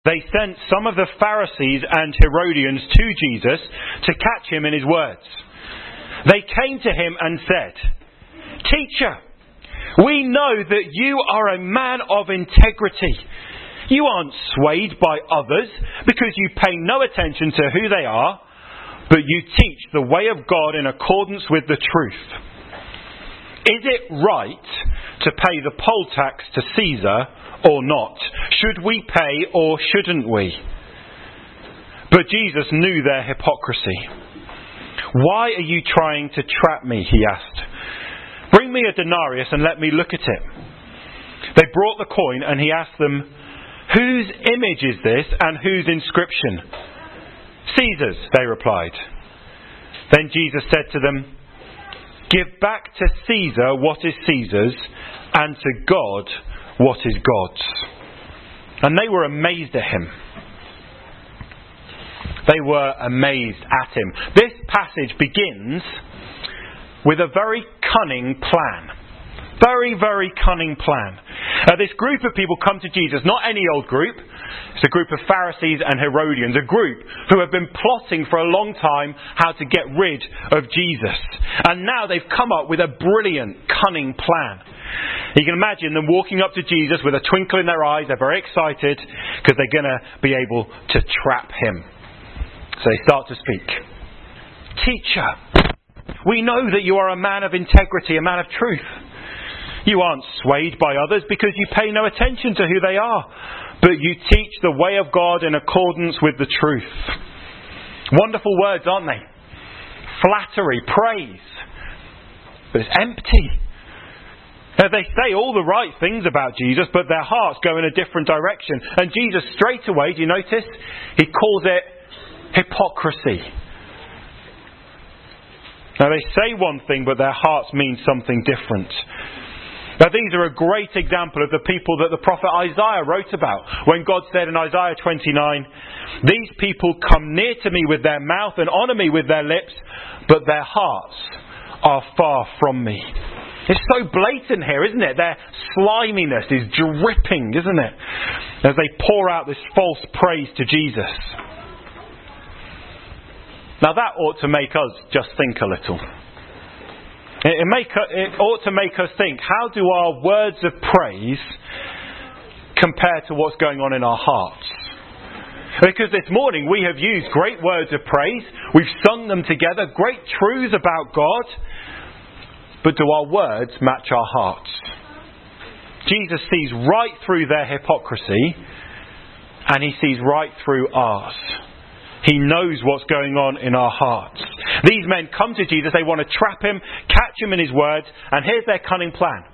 They sent some of the Pharisees and Herodians to Jesus to catch him in his words. They came to him and said, "Teacher, we know that you are a man of integrity. You aren't swayed by others because you pay no attention to who they are, but you teach the way of God in accordance with the truth. Is it right to pay the poll tax to Caesar or not? Should we pay or shouldn't we?" But Jesus knew their hypocrisy. "Why are you trying to trap me?" he asked. "Bring me a denarius and let me look at it." They brought the coin and he asked them, "Whose image is this and whose inscription?" "Caesar's," they replied. Then Jesus said to them, "Give back to Caesar what is Caesar's, and to God what is God's." And they were amazed at him. They were amazed at him. This passage begins with a very cunning plan. Very, very cunning plan. This group of people come to Jesus, not any old group. It's a group of Pharisees and Herodians, a group who have been plotting for a long time how to get rid of Jesus. And now they've come up with a brilliant, cunning plan. You can imagine them walking up to Jesus with a twinkle in their eyes. They're very excited because they're going to be able to trap him. So they start to speak. "Teacher, we know that you are a man of integrity, a man of truth. You aren't swayed by others because you pay no attention to who they are, but you teach the way of God in accordance with the truth." Wonderful words, aren't they? Flattery, praise. But it's empty. They say all the right things about Jesus, but their hearts go in a different direction. And Jesus straight away, do you notice? He calls it hypocrisy. Now they say one thing, but their hearts mean something different. Now these are a great example of the people that the prophet Isaiah wrote about when God said in Isaiah 29, "These people come near to me with their mouth and honour me with their lips, but their hearts are far from me." It's so blatant here, isn't it? Their sliminess is dripping, isn't it? As they pour out this false praise to Jesus. Now that ought to make us just think a little. It ought to make us think, how do our words of praise compare to what's going on in our hearts? Because this morning we have used great words of praise, we've sung them together, great truths about God, but do our words match our hearts? Jesus sees right through their hypocrisy, and he sees right through ours. He knows what's going on in our hearts. These men come to Jesus, they want to trap him, catch him in his words, and here's their cunning plan.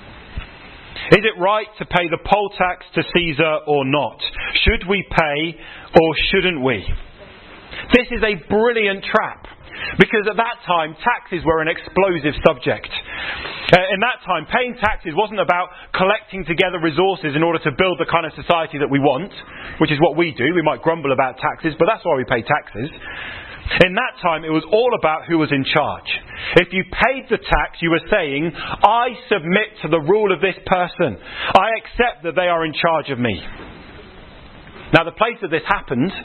Is it right to pay the poll tax to Caesar or not? Should we pay or shouldn't we? This is a brilliant trap, because at that time taxes were an explosive subject. In that time, paying taxes wasn't about collecting together resources in order to build the kind of society that we want, which is what we do. We might grumble about taxes, but that's why we pay taxes. In that time, it was all about who was in charge. If you paid the tax, you were saying, "I submit to the rule of this person. I accept that they are in charge of me." Now, the place that this happened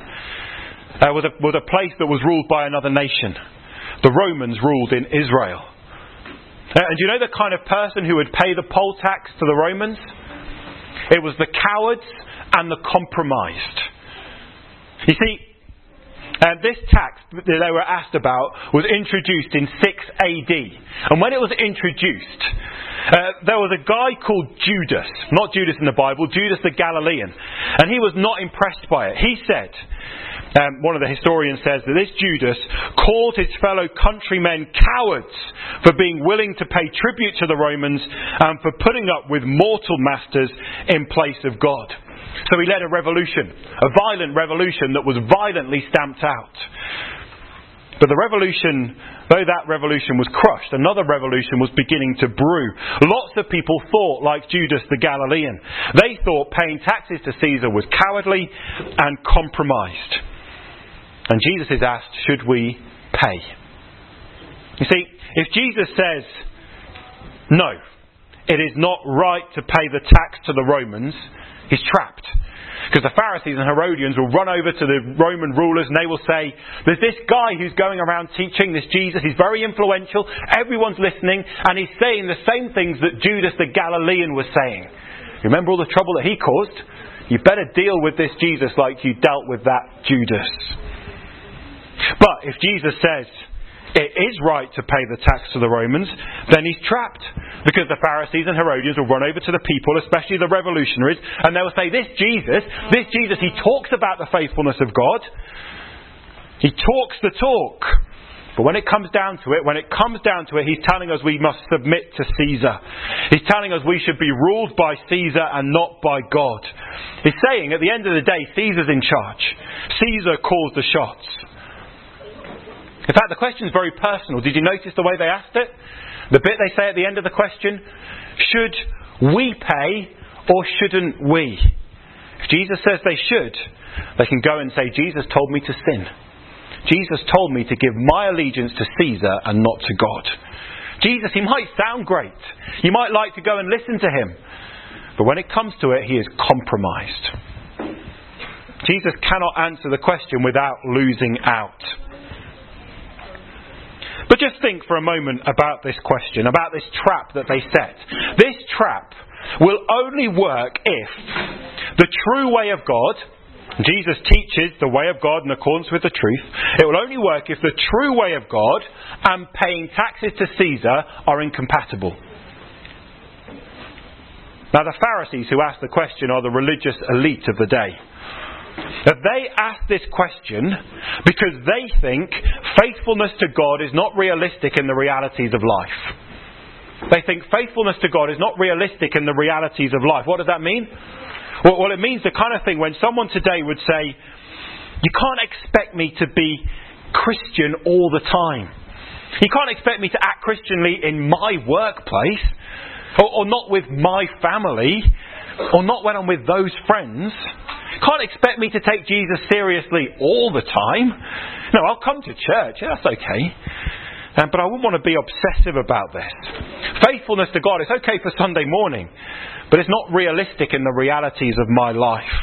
was a place that was ruled by another nation. The Romans ruled in Israel. And do you know the kind of person who would pay the poll tax to the Romans? It was the cowards and the compromised. You see, this tax that they were asked about was introduced in 6 AD. And when it was introduced, there was a guy called Judas. Not Judas in the Bible, Judas the Galilean. And he was not impressed by it. He said, one of the historians says that this Judas called his fellow countrymen cowards for being willing to pay tribute to the Romans and for putting up with mortal masters in place of God. So he led a revolution, a violent revolution that was violently stamped out. But the revolution, though that revolution was crushed, another revolution was beginning to brew. Lots of people thought like Judas the Galilean. They thought paying taxes to Caesar was cowardly and compromised. And Jesus is asked, should we pay? You see, if Jesus says, no, it is not right to pay the tax to the Romans, he's trapped. Because the Pharisees and Herodians will run over to the Roman rulers and they will say, there's this guy who's going around teaching, this Jesus, he's very influential, everyone's listening, and he's saying the same things that Judas the Galilean was saying. Remember all the trouble that he caused? You better deal with this Jesus like you dealt with that Judas. But if Jesus says it is right to pay the tax to the Romans, then he's trapped. Because the Pharisees and Herodians will run over to the people, especially the revolutionaries, and they will say, this Jesus, he talks about the faithfulness of God. He talks the talk. But when it comes down to it, he's telling us we must submit to Caesar. He's telling us we should be ruled by Caesar and not by God. He's saying at the end of the day, Caesar's in charge. Caesar calls the shots. In fact, the question is very personal. Did you notice the way they asked it? The bit they say at the end of the question, should we pay or shouldn't we? If Jesus says they should, they can go and say, Jesus told me to sin. Jesus told me to give my allegiance to Caesar and not to God. Jesus, he might sound great. You might like to go and listen to him. But when it comes to it, he is compromised. Jesus cannot answer the question without losing out. But just think for a moment about this question, about this trap that they set. This trap will only work if the true way of God, Jesus teaches the way of God in accordance with the truth, it will only work if the true way of God and paying taxes to Caesar are incompatible. Now the Pharisees who asked the question are the religious elite of the day. That they ask this question because they think faithfulness to God is not realistic in the realities of life. They think faithfulness to God is not realistic in the realities of life. What does that mean? Well, it means the kind of thing when someone today would say, you can't expect me to be Christian all the time. You can't expect me to act Christianly in my workplace, or not with my family, or not when I'm with those friends. Can't expect me to take Jesus seriously all the time. No, I'll come to church. Yeah, that's okay. But I wouldn't want to be obsessive about this. Faithfulness to God is okay for Sunday morning, but it's not realistic in the realities of my life.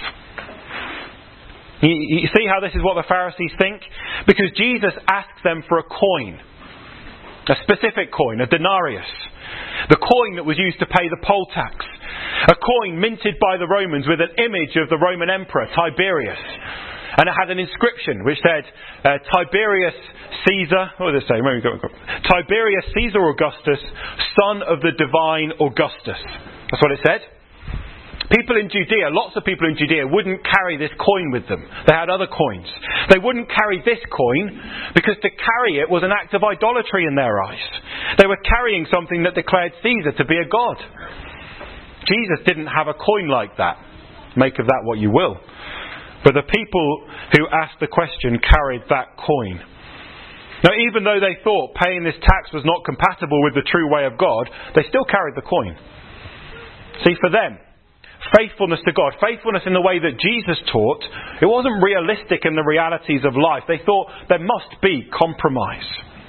You see how this is what the Pharisees think? Because Jesus asks them for a coin. A specific coin, a denarius. The coin that was used to pay the poll tax. A coin minted by the Romans with an image of the Roman Emperor, Tiberius. And it had an inscription which said, Tiberius Caesar, what does it say? Tiberius Caesar Augustus, son of the divine Augustus. That's what it said. People in Judea, lots of people in Judea wouldn't carry this coin with them. They had other coins. They wouldn't carry this coin because to carry it was an act of idolatry in their eyes. They were carrying something that declared Caesar to be a god. Jesus didn't have a coin like that. Make of that what you will. But the people who asked the question carried that coin. Now, even though they thought paying this tax was not compatible with the true way of God, they still carried the coin. See, for them, faithfulness to God, faithfulness in the way that Jesus taught, it wasn't realistic in the realities of life. They thought there must be compromise.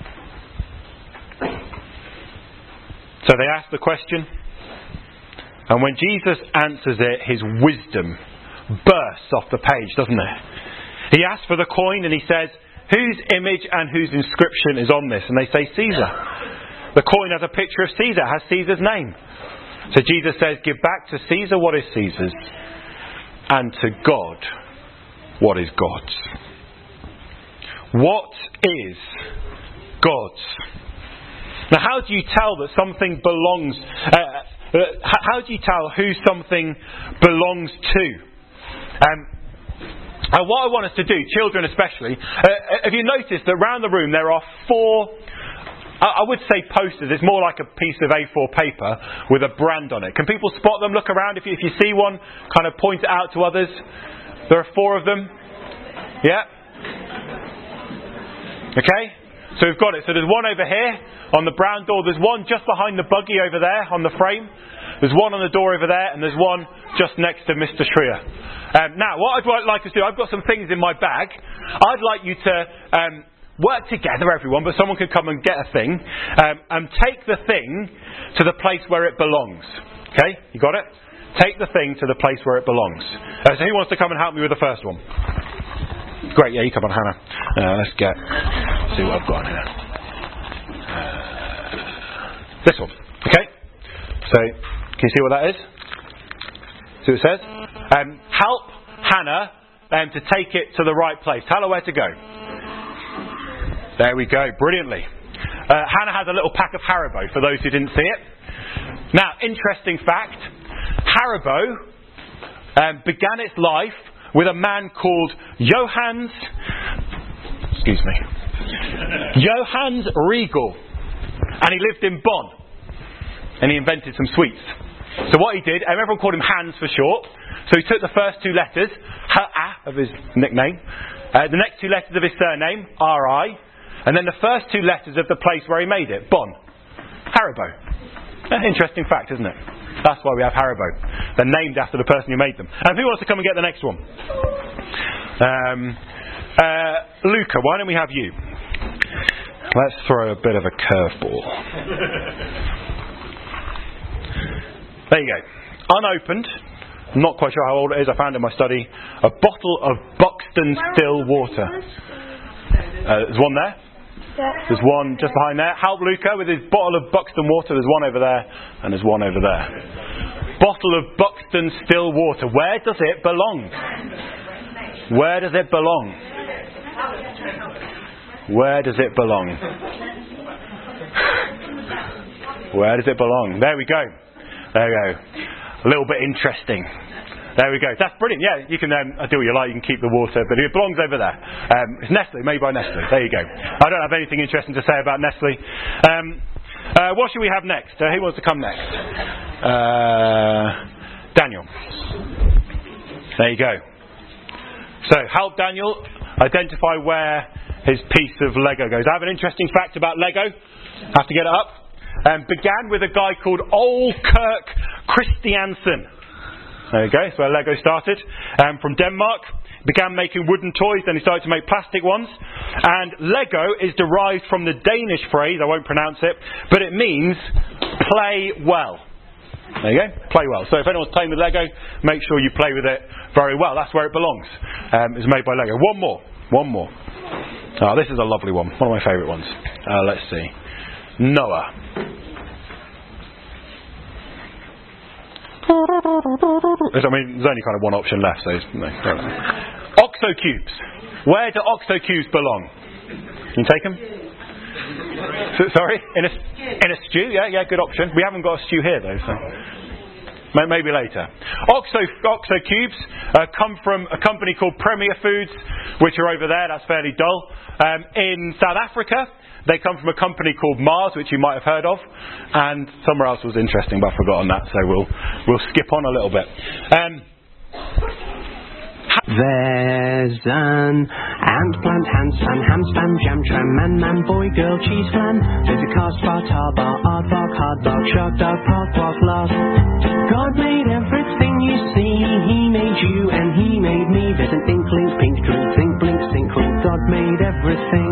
So they asked the question, and when Jesus answers it, his wisdom bursts off the page, doesn't it? He asks for the coin and he says, whose image and whose inscription is on this? And they say, Caesar. The coin has a picture of Caesar, has Caesar's name. So Jesus says, give back to Caesar what is Caesar's, and to God what is God's. What is God's? Now, how do you tell that something belongs? How do you tell who something belongs to? And what I want us to do, children especially, have you noticed that around the room there are 4, I would say posters, it's more like a piece of A4 paper with a brand on it. Can people spot them? Look around. If you see one, kind of point it out to others. There are 4 of them. Yeah? Okay? So we've got it. So there's one over here on the brown door. There's one just behind the buggy over there on the frame. There's one on the door over there, and there's one just next to Mr. Shriya. Now, what I'd like us to do, I've got some things in my bag. I'd like you to work together, everyone, but someone could come and get a thing, and take the thing to the place where it belongs. Okay? You got it? take the thing to the place where it belongs. So who wants to come and help me with the first one? Great, yeah, you come on, Hannah. Let's see what I've got on here. This one. Okay? So, can you see what that is? See what it says? Help Hannah to take it to the right place. Tell her where to go. There we go, brilliantly. Hannah has a little pack of Haribo, for those who didn't see it. Now, interesting fact, Haribo began its life with a man called Johannes Riegel. And he lived in Bonn. And he invented some sweets. So what he did, everyone called him Hans for short. So he took the first two letters, of his nickname, the next two letters of his surname, R-I, and then the first two letters of the place where he made it, Bonn. Haribo. Interesting fact, isn't it? That's why we have Haribo. They're named after the person who made them. And who wants to come and get the next one? Luca, why don't we have you? Let's throw a bit of a curveball. There you go. Unopened. I'm not quite sure how old it is. I found it in my study. A bottle of Buxton still water. There's one there. There's one just behind there. Help Luca with his bottle of Buxton water. There's one over there and there's one over there. Bottle of Buxton still water. Where does it belong? Where does it belong? Where does it belong? Where does it belong? There we go. There we go. A little bit interesting. There we go. That's brilliant. Yeah, you can do what you like. You can keep the water, but it belongs over there. It's Nestle, made by Nestle. There you go. I don't have anything interesting to say about Nestle. What should we have next? Who wants to come next? Daniel. There you go. So, help Daniel identify where his piece of Lego goes. I have an interesting fact about Lego. Have to get it up. Began with a guy called Ole Kirk Christiansen. There you go, that's where Lego started. From Denmark. Began making wooden toys, then he started to make plastic ones. And Lego is derived from the Danish phrase, I won't pronounce it, but it means play well. There you go, play well. So if anyone's playing with Lego, make sure you play with it very well. That's where it belongs. It's made by Lego. One more. Oh, this is a lovely one of my favourite ones. Let's see. Noah. I mean, there's only kind of one option left, so no. Oxo cubes. Where do Oxo cubes belong? Can you take them? Sorry? In a stew? Yeah, good option. We haven't got a stew here though, so maybe later. Oxo cubes come from a company called Premier Foods, which are over there. That's fairly dull. In South Africa, they come from a company called Mars, which you might have heard of, and somewhere else was interesting, but I've forgotten that, so we'll skip on a little bit. There's an ant plant, handstand, hamstand, jam, tram, man, boy, girl, cheese flan. There's a cast bar, tar bar, aardvark, hardbark, shark, dog, park, walk, laugh. God made everything you see. He made you and he made me. There's an inkling, pink drink, think, blink, synchro. God made everything.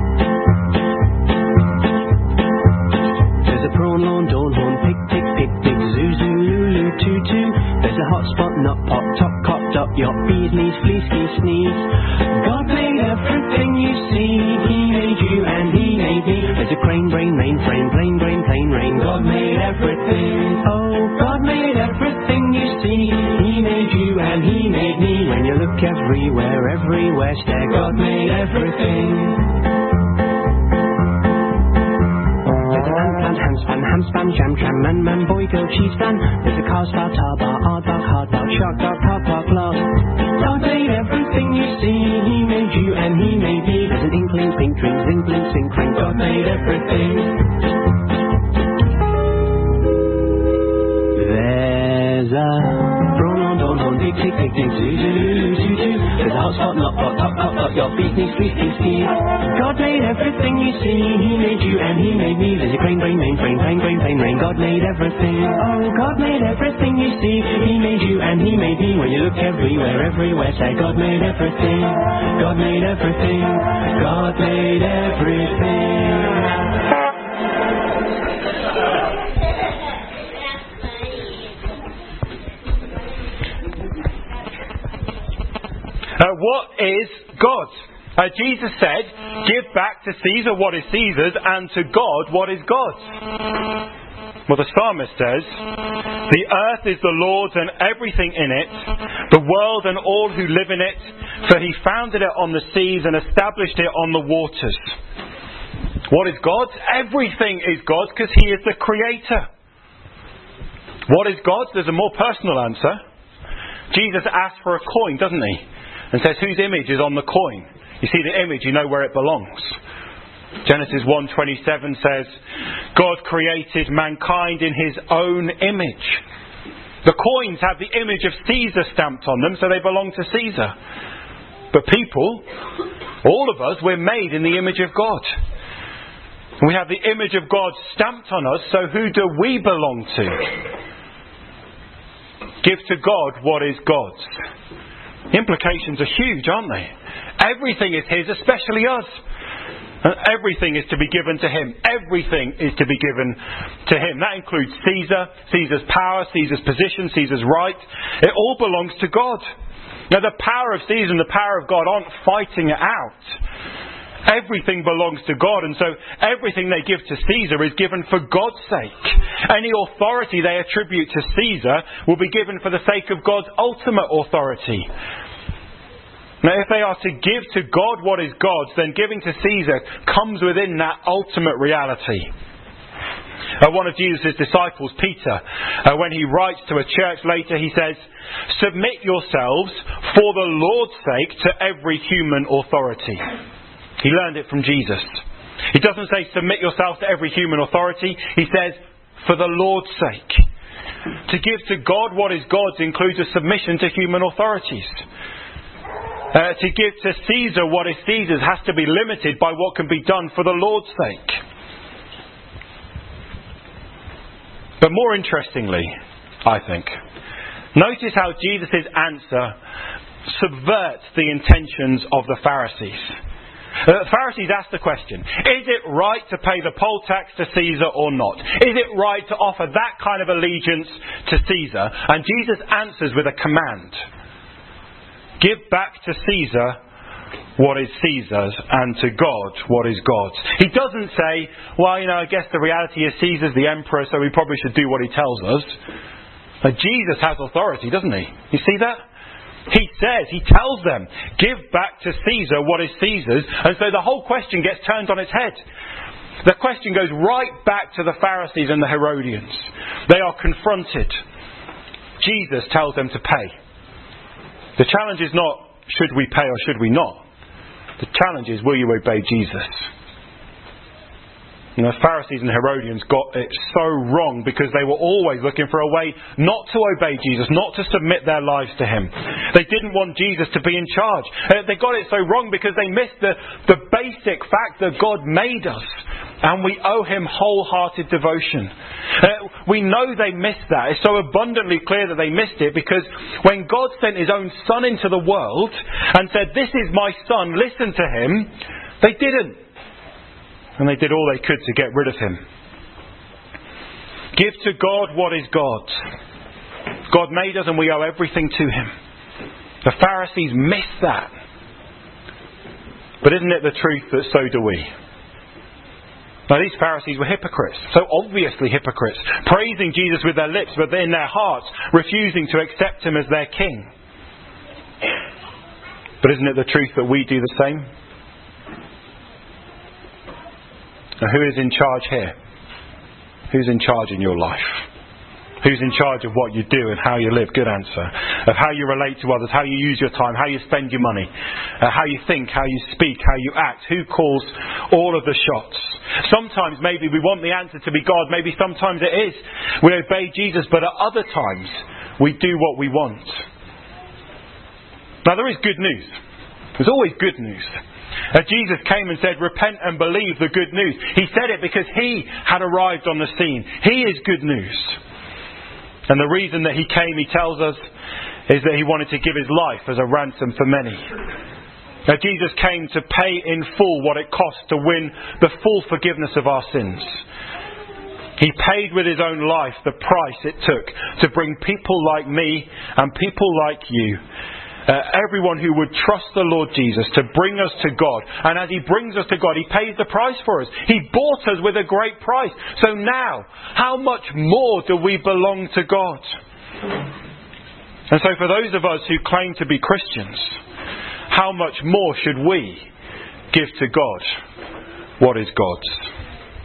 There's a prawn, lawn, dawn, horn, pig, pig, pig, pig, zoo, zoo, lulu, tutu. There's a hot spot, not pop, top, cop, dot, yacht, bees, knees, flea, ski, sneeze. God made everything you see. He made you and he made me. There's a crane, brain, mainframe, plane, brain, plane, rain. God made everything. Oh, God made everything you see. He made you and he made me. When you look everywhere, stare. God made everything. Handstand, hamspan, jam, tram, man, boy, girl, cheese flan. There's a car, star, tar bar, aardvark, hardbark, shark, dog, park, walk, laugh. God made everything you see. He made you and he made me. There's an inkling, pink drink, zing, blink, sing, crank. God made everything. There's a prawn, dawn, horn, pig, pig, pig, pig, zoo, zoo, lulu, tutu. There's a hot spot, not pot, top, top, top, yacht, bees, knees, flea, ski, ski. God made everything you see. He made you and he made me. There's a crane, brain, mainframe, plane, brain, plane, rain. God made everything. Oh, God made everything you see. He made you and he made me. When you look everywhere, say God made everything. God made everything. God made everything. what is God? Jesus said, give back to Caesar what is Caesar's and to God what is God's. Well, the psalmist says, the earth is the Lord's and everything in it, the world and all who live in it, for he founded it on the seas and established it on the waters. What is God's? Everything is God's because he is the creator. What is God's? There's a more personal answer. Jesus asks for a coin, doesn't he? And says, whose image is on the coin? You see the image, you know where it belongs. Genesis 1:27 says, God created mankind in his own image. The coins have the image of Caesar stamped on them, so they belong to Caesar. But people, all of us, we're made in the image of God. We have the image of God stamped on us, so who do we belong to? Give to God what is God's. The implications are huge, aren't they? Everything is his, especially us. And everything is to be given to him. Everything is to be given to him. That includes Caesar, Caesar's power, Caesar's position, Caesar's right. It all belongs to God. Now the power of Caesar and the power of God aren't fighting it out. Everything belongs to God, and so everything they give to Caesar is given for God's sake. Any authority they attribute to Caesar will be given for the sake of God's ultimate authority. Now, if they are to give to God what is God's, then giving to Caesar comes within that ultimate reality. One of Jesus' disciples, Peter, when he writes to a church later, he says, submit yourselves for the Lord's sake to every human authority. He learned it from Jesus. He doesn't say submit yourself to every human authority. He says, for the Lord's sake. To give to God what is God's includes a submission to human authorities. To give to Caesar what is Caesar's has to be limited by what can be done for the Lord's sake. But more interestingly, I think, notice how Jesus' answer subverts the intentions of the Pharisees. The Pharisees asked the question, is it right to pay the poll tax to Caesar or not? Is it right to offer that kind of allegiance to Caesar? And Jesus answers with a command. Give back to Caesar what is Caesar's and to God what is God's. He doesn't say, well, I guess the reality is Caesar's the emperor, so we probably should do what he tells us. But Jesus has authority, doesn't he? You see that? He tells them, give back to Caesar what is Caesar's. And so the whole question gets turned on its head. The question goes right back to the Pharisees and the Herodians. They are confronted. Jesus tells them to pay. The challenge is not, should we pay or should we not? The challenge is, will you obey Jesus? The Pharisees and Herodians got it so wrong because they were always looking for a way not to obey Jesus, not to submit their lives to him. They didn't want Jesus to be in charge. They got it so wrong because they missed the basic fact that God made us and we owe him wholehearted devotion. We know they missed that. It's so abundantly clear that they missed it because when God sent his own son into the world and said, this is my son, listen to him, they didn't. And they did all they could to get rid of him. Give to God what is God's. God made us and we owe everything to him. The Pharisees missed that. But isn't it the truth that so do we? Now these Pharisees were hypocrites, so obviously hypocrites, praising Jesus with their lips but in their hearts refusing to accept him as their king. But isn't it the truth that we do the same? Now, who is in charge here? Who's in charge in your life? Who's in charge of what you do and how you live? Good answer. Of how you relate to others, how you use your time, how you spend your money, how you think, how you speak, how you act. Who calls all of the shots? Sometimes maybe we want the answer to be God. Maybe sometimes it is. We obey Jesus, but at other times we do what we want. Now there is good news. There's always good news. Jesus came and said, repent and believe the good news. He said it because he had arrived on the scene. He is good news. And the reason that he came, he tells us, is that he wanted to give his life as a ransom for many. Now, Jesus came to pay in full what it cost to win the full forgiveness of our sins. He paid with his own life the price it took to bring people like me and people like you everyone who would trust the Lord Jesus to bring us to God. And as He brings us to God, He pays the price for us. He bought us with a great price. So now, how much more do we belong to God? And so for those of us who claim to be Christians, how much more should we give to God what is God's?